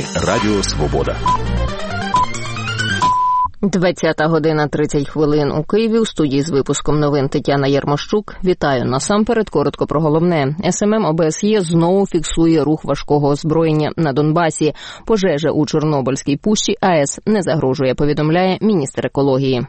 Новини Радіо Свобода. 20:30 у Києві. У студії з випуском новин Тетяна Ярмощук. Вітаю. Насамперед коротко про головне. СММ ОБСЄ знову фіксує рух важкого озброєння на Донбасі. Пожежа у Чорнобильській пущі АЕС не загрожує, повідомляє міністр екології.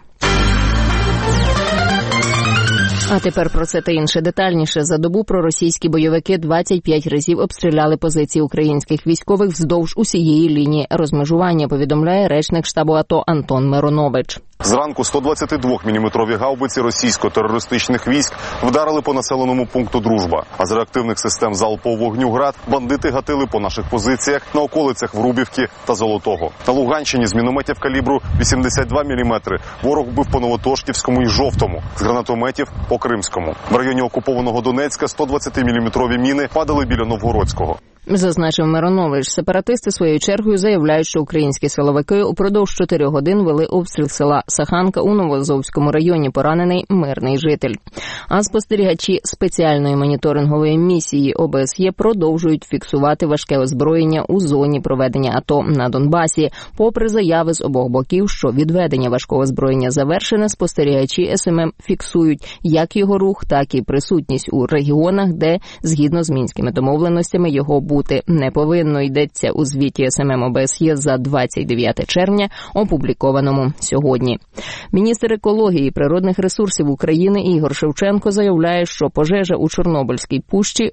А тепер про це та інше детальніше. За добу проросійські бойовики 25 разів обстріляли позиції українських військових вздовж усієї лінії розмежування, повідомляє речник штабу АТО Антон Миронович. Зранку 122-мм гаубиці російсько-терористичних військ вдарили по населеному пункту «Дружба». А з реактивних систем залпового вогню «Град» бандити гатили по наших позиціях на околицях Врубівки та Золотого. На Луганщині з мінометів калібру 82 мм ворог бив по Новотошківському і Жовтому, з гранатометів по Кримському. В районі окупованого Донецька 120-мм міни падали біля Новгородського. Зазначив Миронович. Сепаратисти своєю чергою заявляють, що українські силовики упродовж 4 годин вели обстріл села Саханка у Новоазовському районі, поранений мирний житель. А спостерігачі спеціальної моніторингової місії ОБСЄ продовжують фіксувати важке озброєння у зоні проведення АТО на Донбасі. Попри заяви з обох боків, що відведення важкого озброєння завершене, спостерігачі СММ фіксують як його рух, так і присутність у регіонах, де, згідно з мінськими домовленостями, його бути не повинно, йдеться у звіті СММ ОБСЄ за 29 червня, опублікованому сьогодні. Міністр екології і природних ресурсів України Ігор Шевченко заявляє, що пожежа у Чорнобильській пущі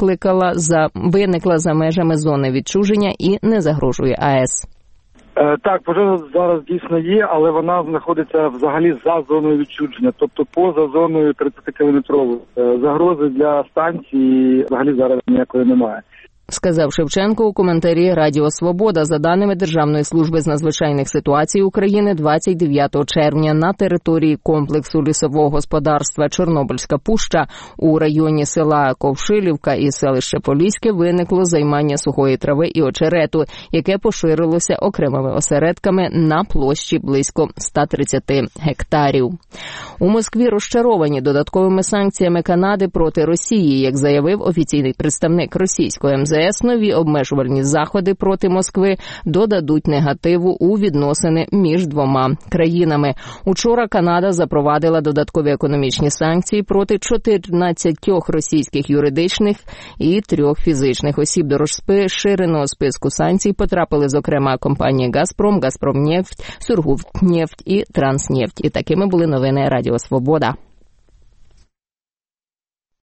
виникла за межами зони відчуження і не загрожує АЕС. Так, пожежа зараз дійсно є, але вона знаходиться взагалі за зоною відчуження, тобто поза зоною 30-кілометрової. Загрози для станції взагалі зараз ніякої немає. Сказав Шевченко у коментарі Радіо Свобода. За даними Державної служби з надзвичайних ситуацій України, 29 червня на території комплексу лісового господарства Чорнобильська пуща у районі села Ковшилівка і селище Поліське виникло займання сухої трави і очерету, яке поширилося окремими осередками на площі близько 130 гектарів. У Москві розчаровані додатковими санкціями Канади проти Росії. Як заявив офіційний представник російської МЗС, нові обмежувальні заходи проти Москви додадуть негативу у відносини між двома країнами. Учора Канада запровадила додаткові економічні санкції проти 14 російських юридичних і 3 фізичних осіб. До розширеного списку санкцій потрапили, зокрема, компанії «Газпром», «Газпромнефть», «Сургутнефть» і «Транснефть». І такими були новини Радіо Свобода.